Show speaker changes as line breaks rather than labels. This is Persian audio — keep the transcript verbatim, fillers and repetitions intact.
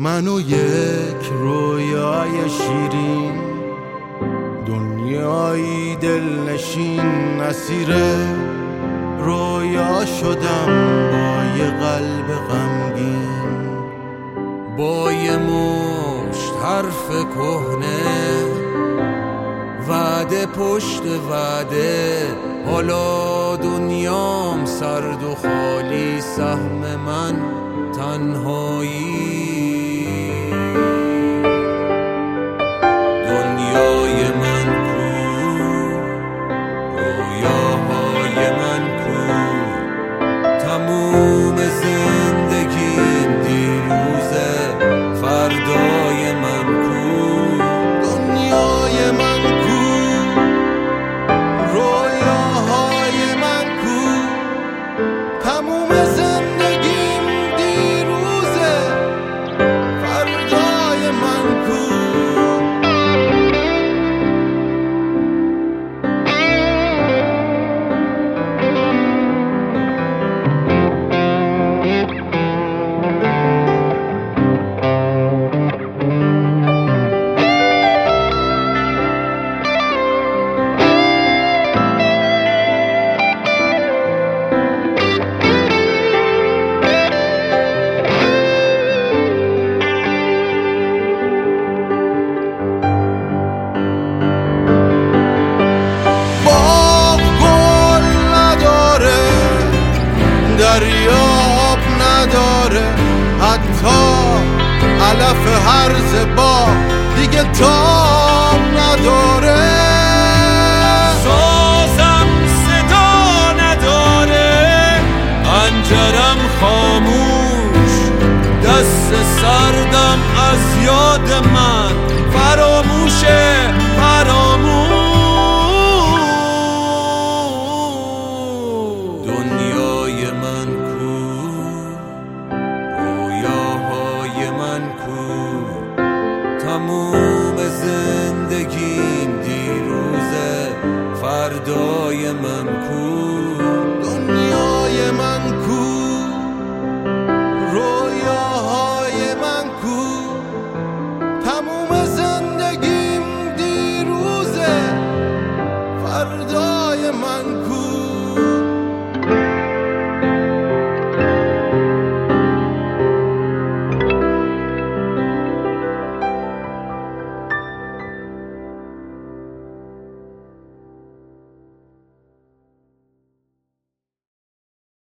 من و یک رویای شیرین، دنیایی دلنشین، اسیر رویا شدم با یه قلب غمگین،
با یه مشت حرف کهنه، وعده پشت وعده. حالا دنیام سرد و خالی، سهم من تنهایی. دنیای من کو، رویاهای من کو، تموم زندگیم دیروزه، فردای من کو.
دنیای من کو، رویاهای من کو، تموم زندگیم دیروزه، فردای من کو. دریاب نداره، حتی علف هرز با دیگه تاب نداره.
سازم صدا نداره، پنجرم خاموش، دست سردم از یاد من فراموشه، فراموش. دنیای من کو، رویاهای من کو، تموم زندگیم دیروزه، فردای من کو.